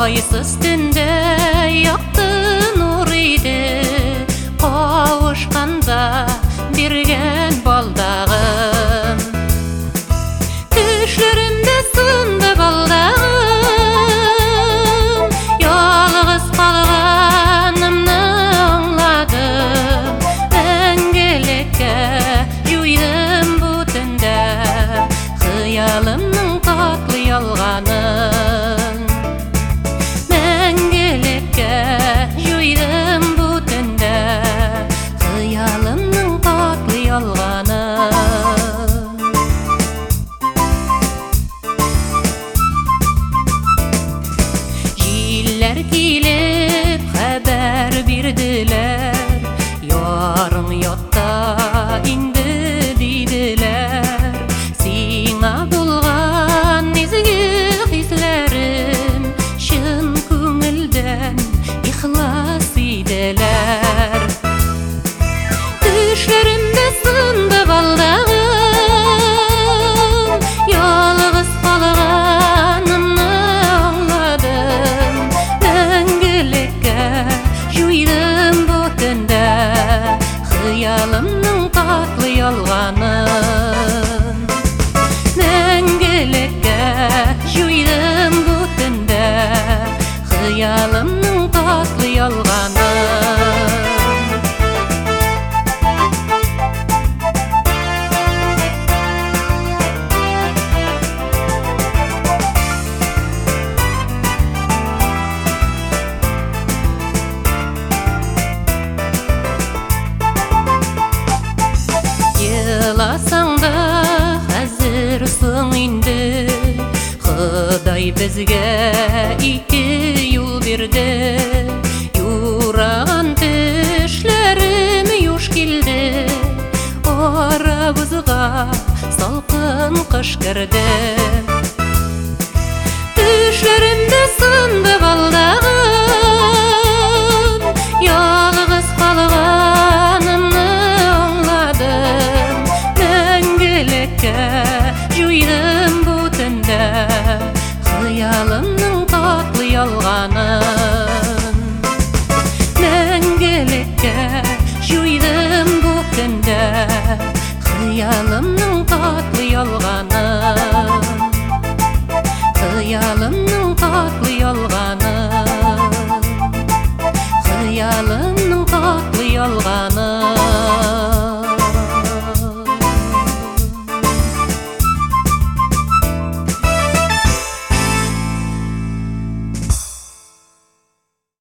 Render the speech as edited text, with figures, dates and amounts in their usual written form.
Aysiz tünde yaktı nur idi, kavuşkanda birgen baldağım. Düşlerimde sındı baldağım, yalğız kalganımны anladım. Мәңгелекке жуйдым bu tünde, хыялымның татлы ялганын. Мәңгелекке жуйдым bu tünde, хыялымның татлы ялганын. Җилләр килеп хәбәр бирделәр, ярың ятта инде диделәр. Сиңа булган изге хисләрем чын күңелдән ихлас иделәр. Düşlerimde sındı baldağım, yalğız kalganımны anladım. Мәңгелекке жуйдым bu tünde, хыялымның татлы ялганын. Мәңгелекке жуйдым bu tünde, хыялымның татлы ялганын. Yılasаң да хәзер соң инде, Ходай безгә ике юл бирде. Юраган тешләрем юш килде, арабызга салкын кыш керде. Düşlerimde sındı baldağım, yalğız kalganımны anladım. Мәңгелекке жуйдым bu tünde, хыялымның татлы ялганын. Мәңгелекке жуйдым bu tünde, хыялымның татлы ялганын. Хыялым